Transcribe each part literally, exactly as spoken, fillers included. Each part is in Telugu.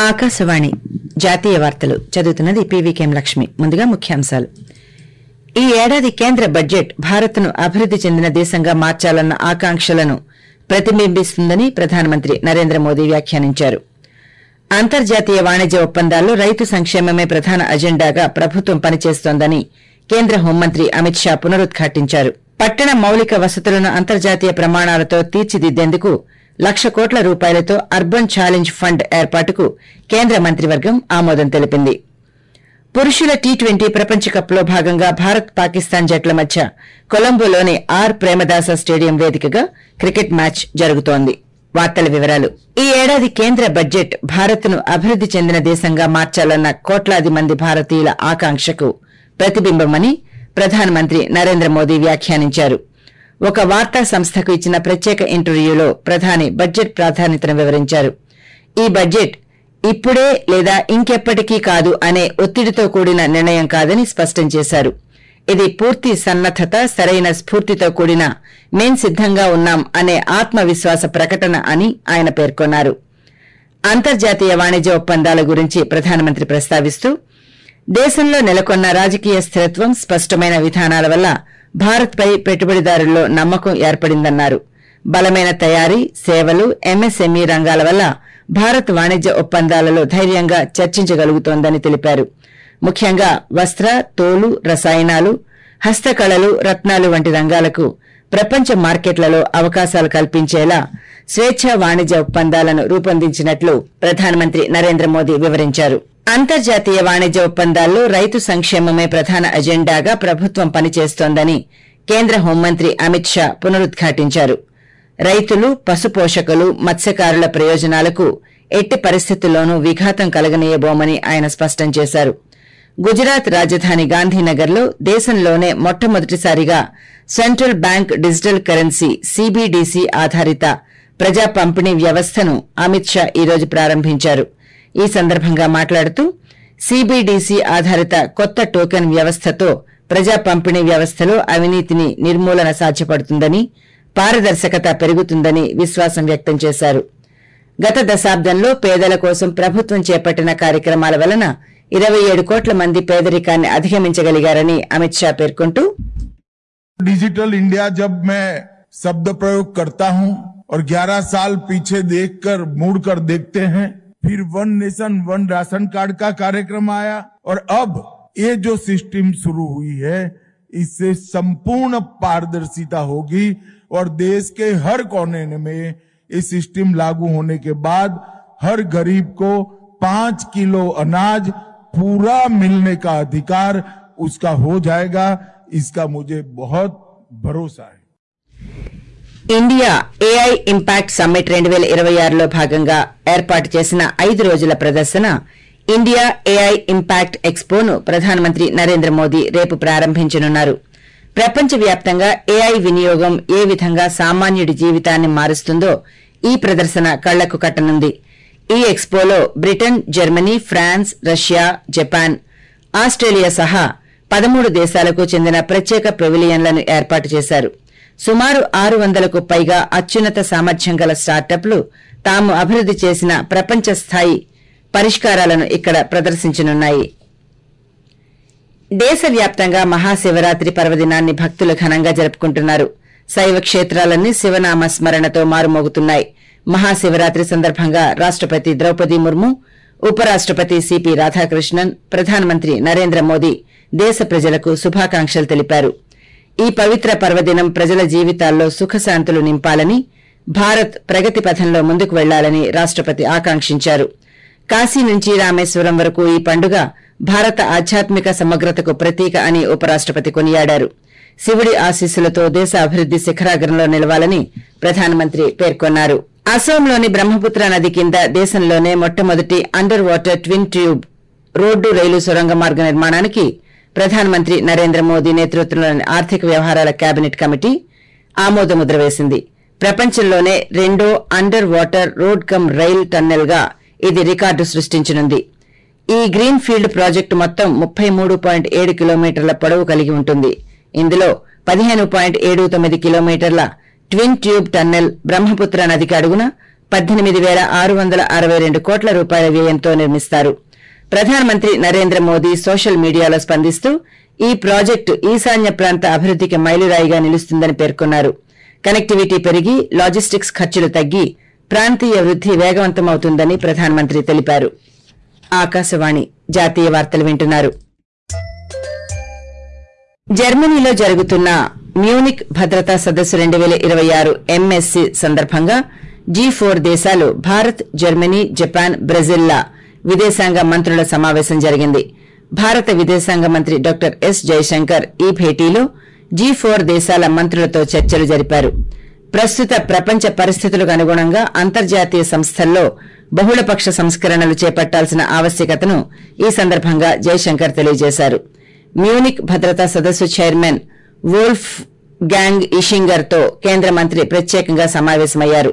ఆకాశవాణి జాతీయ వార్తలు చదువుతున్నది పీవీకేఎం లక్ష్మి. ముందుగా ముఖ్యాంశాలు. ఈ ఏడాది కేంద్ర బడ్జెట్ భారత్ను అభివృద్ది చెందిన దేశంగా మార్చాలన్న ఆకాంక్షలను ప్రతిబింబిస్తుందని ప్రధానమంత్రి నరేంద్ర మోదీ వ్యాఖ్యానించారు. అంతర్జాతీయ వాణిజ్య ఒప్పందాల్లో రైతు సంక్షేమమే ప్రధాన అజెండాగా ప్రభుత్వం పనిచేస్తోందని కేంద్ర హోంమంత్రి అమిత్ షా పునరుద్ఘాటించారు. పట్టణ మౌలిక వసతులను అంతర్జాతీయ ప్రమాణాలతో తీర్చిదిద్దేందుకు లక్ష కోట్ల రూపాయలతో అర్బన్ ఛాలెంజ్ ఫండ్ ఏర్పాటుకు కేంద్ర మంత్రివర్గం ఆమోదం తెలిపింది. పురుషుల టీ ట్వంటీ ప్రపంచ కప్లో భాగంగా భారత్ పాకిస్తాన్ జట్ల మధ్య కొలంబోలోని ఆర్ ప్రేమదాస స్టేడియం వేదికగా క్రికెట్ మ్యాచ్ జరుగుతోంది. వార్తల వివరాలు. ఈ ఏడాది కేంద్ర బడ్జెట్ భారత్ను అభివృద్ది చెందిన దేశంగా మార్చాలన్న కోట్లాది మంది భారతీయుల ఆకాంక్షకు ప్రతిబింబమని ప్రధానమంత్రి నరేంద్ర మోదీ వ్యాఖ్యానించారు. ఒక వార్తా సంస్థకు ఇచ్చిన ప్రత్యేక ఇంటర్వ్యూలో ప్రధాని బడ్జెట్ ప్రాధాన్యతను వివరించారు. ఈ బడ్జెట్ ఇప్పుడే లేదా ఇంకెప్పటికీ కాదు అనే ఒత్తిడితో కూడిన నిర్ణయం కాదని స్పష్టం చేశారు. ఇది పూర్తి సన్నద్దత, సరైన స్ఫూర్తితో కూడిన మేం సిద్దంగా ఉన్నాం అనే ఆత్మవిశ్వాస ప్రకటన అని ఆయన పేర్కొన్నారు. అంతర్జాతీయ వాణిజ్య ఒప్పందాల గురించి ప్రధానమంత్రి ప్రస్తావిస్తూ దేశంలో నెలకొన్న రాజకీయ స్థిరత్వం, స్పష్టమైన విధానాల వల్ల భారత్పై పెట్టుబడిదారుల్లో నమ్మకం ఏర్పడిందన్నారు. బలమైన తయారీ, సేవలు, ఎంఎస్ఎంఈ రంగాల వల్ల భారత్ వాణిజ్య ఒప్పందాలలో ధైర్యంగా చర్చించగలుగుతోందని తెలిపారు. ముఖ్యంగా వస్త్ర, తోలు, రసాయనాలు, హస్తకళలు, రత్నాలు వంటి రంగాలకు ప్రపంచ మార్కెట్లలో అవకాశాలు కల్పించేలా స్వేచ్ఛా వాణిజ్య ఒప్పందాలను రూపొందించినట్లు ప్రధానమంత్రి నరేంద్ర మోదీ వివరించారు. అంతర్జాతీయ వాణిజ్య ఒప్పందాల్లో రైతు సంక్షేమమే ప్రధాన అజెండాగా ప్రభుత్వం పనిచేస్తోందని కేంద్ర హోంమంత్రి అమిత్ షా పునరుద్ఘాటించారు. రైతులు, పశుపోషకులు, మత్స్యకారుల ప్రయోజనాలకు ఎట్టి పరిస్థితుల్లోనూ విఘాతం కలగనీయబోమని ఆయన స్పష్టం చేశారు. గుజరాత్ రాజధాని గాంధీనగర్లో దేశంలోనే మొట్టమొదటిసారిగా central bank digital currency CBDC ఆధారిత ప్రజా పంపిణీ వ్యవస్థను అమిత్ షా ఈరోజు ప్రారంభించారు. ఈ సందర్భంగా మాట్లాడుతూ సీబీడీసీ ఆధారిత కొత్త టోకెన్ వ్యవస్థతో ప్రజా పంపిణీ వ్యవస్థలో అవినీతిని నిర్మూలన సాధ్యపడుతుందని, పారదర్శకత పెరుగుతుందని విశ్వాసం వ్యక్తం చేశారు. గత దశాబ్దంలో పేదల కోసం ప్రభుత్వం చేపట్టిన కార్యక్రమాల వలన ఇరవై ఏడు కోట్ల మంది పేదరికాన్ని అధిగమించగలిగారని అమిత్ షా పేర్కొంటూ डिजिटल इंडिया जब मैं शब्द प्रयोग करता हूं और ग्यारह साल पीछे देखकर मुड़कर देखते हैं, फिर one nation one ration card का कार्यक्रम आया और अब ये जो सिस्टम शुरू हुई है इससे संपूर्ण पारदर्शिता होगी और देश के हर कोने में ये सिस्टम लागू होने के बाद हर गरीब को पांच किलो अनाज पूरा मिलने का अधिकार उसका हो जाएगा. इसका मुझे बहुत भरोसा है. ఇండియా ఏఐ ఇంపాక్ట్ సమ్మిట్ రెండు వేల ఇరవై ఆరులో భాగంగా ఏర్పాటు చేసిన ఐదు రోజుల ప్రదర్శన ఇండియా ఏఐ ఇంపాక్ట్ ఎక్స్పోను ప్రధానమంత్రి నరేంద్ర మోదీ రేపు ప్రారంభించనున్నారు. ప్రపంచవ్యాప్తంగా ఏఐ వినియోగం ఏ విధంగా సామాన్యుడి జీవితాన్ని మారుస్తుందో ఈ ప్రదర్శన కళ్లకు కట్టనుంది. ఈ ఎక్స్పోలో Britain, Germany, France, Russia, Japan, Australia సహా పదమూడు దేశాలకు చెందిన ప్రత్యేక పెవిలియన్లను ఏర్పాటు చేశారు. సుమారు ఆరు వందలకు పైగా అత్యున్నత సామర్థ్యం గల స్టార్టప్లు తాము అభివృద్ది చేసిన ప్రపంచ స్థాయి పరిష్కారాలను ఇక్కడ ప్రదర్శించనున్నాయి. దేశవ్యాప్తంగా మహాశివరాత్రి పర్వదినాన్ని భక్తులు ఘనంగా జరుపుకుంటున్నారు. శైవ క్షేత్రాలన్నీ శివనామ స్మరణతో మారుమోగుతున్నాయి. మహాశివరాత్రి సందర్భంగా రాష్టపతి ద్రౌపది ముర్ము, ఉపరాష్టపతి సిపి రాధాకృష్ణన్, ప్రధానమంత్రి నరేంద్ర మోదీ దేశ ప్రజలకు శుభాకాంక్షలు తెలిపారు. ఈ పవిత్ర పర్వదినం ప్రజల జీవితాల్లో సుఖశాంతులు నింపాలని, భారత్ ప్రగతి పథంలో ముందుకు వెళ్లాలని రాష్టపతి ఆకాంక్షించారు. కాశీ నుంచి రామేశ్వరం వరకు ఈ పండుగ భారత ఆధ్యాత్మిక సమగ్రతకు ప్రతీక అని ఉపరాష్టపతి కొనియాడారు. శివుడి ఆశీస్సులతో దేశ అభివృద్ది శిఖరాగ్రంలో నిలవాలని ప్రధానమంత్రి పేర్కొన్నారు. అసోంలోని బ్రహ్మపుత్ర నది కింద దేశంలోనే మొట్టమొదటి under water twin tube road rail సొరంగ మార్గ నిర్మాణానికి ప్రధానమంత్రి నరేంద్ర మోదీ నేతృత్వంలోని ఆర్థిక వ్యవహారాల కేబినెట్ కమిటీ ఆమోదముద్ర వేసింది. ప్రపంచంలోనే రెండో under water road cum rail tunnel గా ఇది రికార్డు సృష్టించనుంది. ఈ గ్రీన్ ఫీల్డ్ ప్రాజెక్టు మొత్తం ముప్పై మూడు పాయింట్ ఏడు కిలోమీటర్ల పొడవు కలిగి ఉంటుంది. ఇందులో పదిహేను పాయింట్ ఏడు తొమ్మిది కిలోమీటర్ల ట్విన్ ట్యూబ్ టన్నెల్ బ్రహ్మపుత్ర నదికి అడుగున పద్దెనిమిది పేల ఆరు వందల అరవై రెండు కోట్ల రూపాయల వ్యయంతో నిర్మిస్తారు. ప్రధానమంత్రి నరేంద్ర మోదీ సోషల్ మీడియాలో స్పందిస్తూ ఈ ప్రాజెక్టు ఈశాన్య ప్రాంత అభివృద్దికి మైలురాయిగా నిలుస్తుందని పేర్కొన్నారు. కనెక్టివిటీ పెరిగి లాజిస్టిక్స్ ఖర్చులు తగ్గి ప్రాంతీయ వృద్ది వేగవంతమవుతుందని ప్రధానమంత్రి తెలిపారు. ఆకాశవాణి జాతీయ వార్తలు వింటున్నారు. జర్మనీలో జరుగుతున్న మ్యూనిక్ భద్రతా సదస్సు రెండు పేల ఇరవై ఆరు ఎంఎస్సీ సందర్భంగా జీ ఫోర్ దేశాలు భారత్, జర్మనీ, జపాన్, బ్రెజిల్ల విదేశాంగ మంత్రుల సమావేశం జరిగింది. భారత విదేశాంగ మంత్రి డాక్టర్ ఎస్ జైశంకర్ ఈ భేటీలో జీ ఫోర్ దేశాల మంత్రులతో చర్చలు జరిపారు. ప్రస్తుత ప్రపంచ పరిస్థితులకు అనుగుణంగా అంతర్జాతీయ సంస్థల్లో బహుళపక్ష సంస్కరణలు చేపట్టాల్సిన ఆవశ్యకతను ఈ సందర్భంగా జైశంకర్ తెలియజేశారు. మ్యూనిక్ భద్రతా సదస్సు చైర్మన్ వోల్ఫ్ గ్యాంగ్ ఇషింగర్ తో కేంద్ర మంత్రి ప్రత్యేకంగా సమావేశమయ్యారు.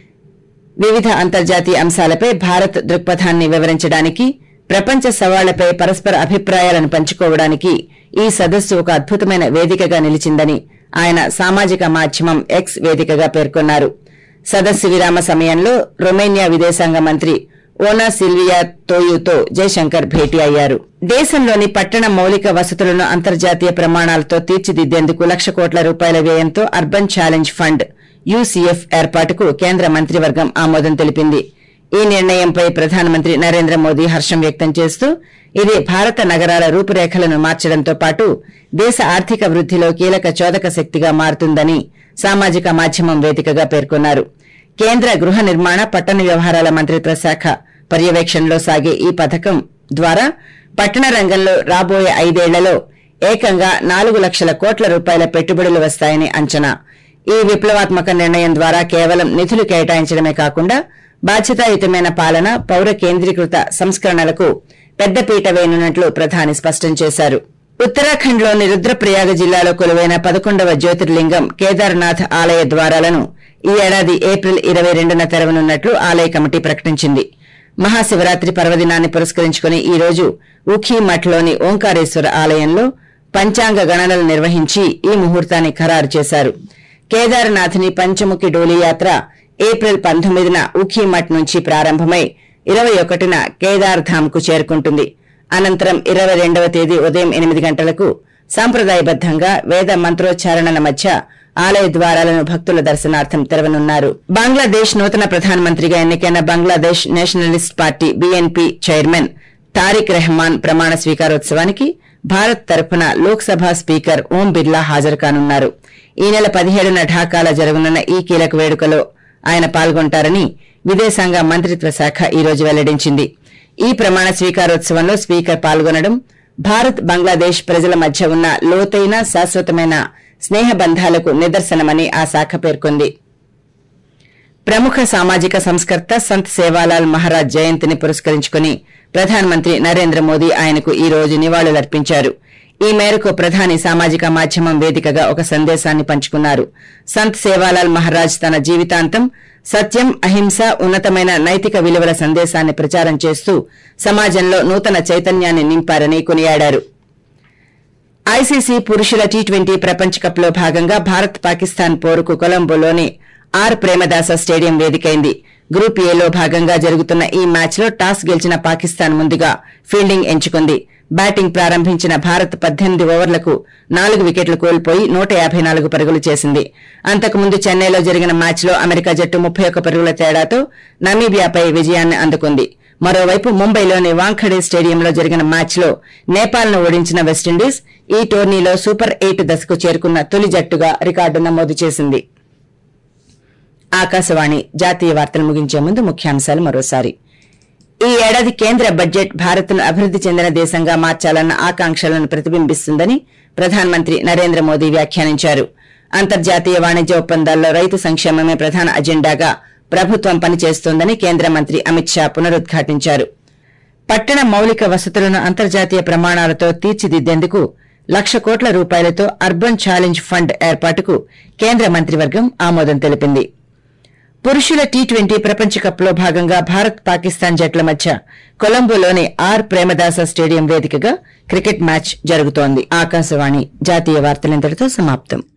వివిధ అంతర్జాతీయ అంశాలపై భారత్ దృక్పథాన్ని వివరించడానికి, ప్రపంచ సవాళ్లపై పరస్పర అభిప్రాయాలను పంచుకోవడానికి ఈ సదస్సు ఒక అద్భుతమైన వేదికగా నిలిచిందని ఆయన సామాజిక మాధ్యమం ఎక్స్ వేదికగా పేర్కొన్నారు. సదస్సు విరామ సమయంలో రొమేనియా విదేశాంగ మంత్రి ఓనా సిల్వియా తోయుతో జైశంకర్ భేటీ అయ్యారు. దేశంలోని పట్టణ మౌలిక వసతులను అంతర్జాతీయ ప్రమాణాలతో తీర్చిదిద్దేందుకు లక్ష కోట్ల రూపాయల వ్యయంతో అర్బన్ ఛాలెంజ్ ఫండ్ యూసీఎఫ్ ఏర్పాటుకు కేంద్ర మంత్రివర్గం ఆమోదం తెలిపింది. ఈ నిర్ణయంపై ప్రధానమంత్రి నరేంద్ర మోదీ హర్షం వ్యక్తం చేస్తూ ఇది భారత నగరాల రూపురేఖలను మార్చడంతో పాటు దేశ ఆర్థిక వృద్దిలో కీలక చోదక శక్తిగా మారుతుందని సామాజిక మాధ్యమం వేదికగా పేర్కొన్నారు. కేంద్ర గృహ నిర్మాణ, పట్టణ వ్యవహారాల మంత్రిత్వ శాఖ పర్యవేక్షణలో సాగే ఈ పథకం ద్వారా పట్టణ రంగంలో రాబోయే ఐదేళ్లలో ఏకంగా నాలుగు లక్షల కోట్ల రూపాయల పెట్టుబడులు వస్తాయని అంచనా. ఈ విప్లవాత్మక నిర్ణయం ద్వారా కేవలం నిధులు కేటాయించడమే కాకుండా బాధ్యతాయుతమైన పాలన, పౌర కేంద్రీకృత సంస్కరణలకు పెద్దపీట వేయనున్నట్లు ప్రధాని స్పష్టం చేశారు. ఉత్తరాఖండ్లోని రుద్రప్రయాగ జిల్లాలో కొలువైన పదకొండవ జ్యోతిర్లింగం కేదార్నాథ్ ఆలయ ద్వారాలను ఈ ఏడాది ఏప్రిల్ ఇరవై రెండున తెరవనున్నట్లు ఆలయ కమిటీ ప్రకటించింది. మహాశివరాత్రి పర్వదినాన్ని పురస్కరించుకుని ఈ రోజు ఉఖీమఠ్లోని ఓంకారేశ్వర ఆలయంలో పంచాంగ గణనలు నిర్వహించి ఈ ముహూర్తాన్ని ఖరారు చేశారు. కేదార్నాథ్ని పంచముఖి డోలీ యాత్ర ఏప్రిల్ పంతొమ్మిదిన ఉఖీమఠ్ నుంచి ప్రారంభమై ఇరవై ఒకటిన కేదార్ధామ్కు చేరుకుంటుంది. అనంతరం ఇరవై రెండవ తేదీ ఉదయం ఎనిమిది గంటలకు సాంప్రదాయబద్దంగా వేద మంత్రోచ్చారణల మధ్య ఆలయ ద్వారాలను భక్తుల దర్శనార్థం తెరవనున్నారు. బంగ్లాదేశ్ నూతన ప్రధానమంత్రిగా ఎన్నికైన Bangladesh nationalist party BNP chairman Tarique Rahman ప్రమాణ స్వీకారోత్సవానికి భారత్ తరఫున లోక్సభ స్పీకర్ ఓం బిర్లా హాజరు కానున్నారు. ఈ నెల పదిహేడున ఢాకాలో జరగనున్న ఈ కీలక వేడుకలో ఆయన పాల్గొంటారని విదేశాంగ మంత్రిత్వ శాఖ ఈ రోజు వెల్లడించింది. ఈ ప్రమాణ స్వీకారోత్సవంలో స్పీకర్ పాల్గొనడం భారత్, బంగ్లాదేశ్ ప్రజల మధ్య ఉన్న లోతైన, శాశ్వతమైన స్నేహబంధాలకు నిదర్శనమని ఆ శాఖ పేర్కొంది. ప్రముఖ సామాజిక సంస్కర్త సంత్ సేవాలాల్ మహారాజ్ జయంతిని పురస్కరించుకుని ప్రధానమంత్రి నరేంద్ర మోదీ ఆయనకు ఈ రోజు నివాళులర్పించారు. ఈ మేరకు ప్రధాని సామాజిక మాధ్యమం వేదికగా ఒక సందేశాన్ని పంచుకున్నారు. సంత్ సేవాలాల్ మహారాజ్ తన జీవితాంతం సత్యం, అహింస, ఉన్నతమైన నైతిక విలువల సందేశాన్ని ప్రచారం చేస్తూ సమాజంలో నూతన చైతన్యాన్ని నింపారని కొనియాడారు. ఐసీసీ పురుషుల టీ ట్వంటీ ప్రపంచ కప్లో భాగంగా భారత్ పాకిస్తాన్ పోరుకు కొలంబోలోని ఆర్ ప్రేమదాస స్టేడియం వేదికైంది. గ్రూప్ ఏలో భాగంగా జరుగుతున్న ఈ మ్యాచ్లో టాస్ గెలిచిన పాకిస్తాన్ ముందుగా ఫీల్డింగ్ ఎంచుకుంది. బ్యాటింగ్ ప్రారంభించిన భారత్ పద్దెనిమిది ఓవర్లకు నాలుగు వికెట్లు కోల్పోయి నూట యాభై నాలుగు పరుగులు చేసింది. అంతకుముందు చెన్నైలో జరిగిన మ్యాచ్లో అమెరికా జట్టు ముప్పై ఒక్క పరుగుల తేడాతో నమీబియాపై విజయాన్ని అందుకుంది. మరోవైపు ముంబైలోని వాంఖడే స్టేడియంలో జరిగిన మ్యాచ్లో నేపాల్ను ఓడించిన వెస్టిండీస్ ఈ టోర్నీలో సూపర్ ఎయిట్ దశకు చేరుకున్న తొలి జట్టుగా రికార్డు నమోదు చేసింది. ఆకాశవాణి జాతీయ వార్తలు ముగించే ముందు ముఖ్యాంశాలు మరోసారి. ఈ ఏడాది కేంద్ర బడ్జెట్ భారత్ను అభివృద్ది చెందిన దేశంగా మార్చాలన్న ఆకాంక్షలను ప్రతిబింబిస్తుందని ప్రధానమంత్రి నరేంద్ర మోదీ వ్యాఖ్యానించారు. అంతర్జాతీయ వాణిజ్య ఒప్పందాల్లో రైతు సంక్షేమమే ప్రధాన అజెండాగా ప్రభుత్వం పనిచేస్తోందని కేంద్ర మంత్రి అమిత్ షా పునరుద్ఘాటించారు. పట్టణ మౌలిక వసతులను అంతర్జాతీయ ప్రమాణాలతో తీర్చిదిద్దేందుకు లక్ష కోట్ల రూపాయలతో అర్బన్ ఛాలెంజ్ ఫండ్ ఏర్పాటుకు కేంద్ర మంత్రివర్గం ఆమోదం తెలిపింది. పురుషుల టీ ట్వంటీ ప్రపంచ కప్లో భాగంగా భారత్, పాకిస్తాన్ జట్ల మధ్య కొలంబోలోని ఆర్ ప్రేమదాస స్టేడియం వేదికగా క్రికెట్ మ్యాచ్ జరుగుతోంది. ఆకాశవాణి జాతీయ వార్తలింతటితో సమాప్తం.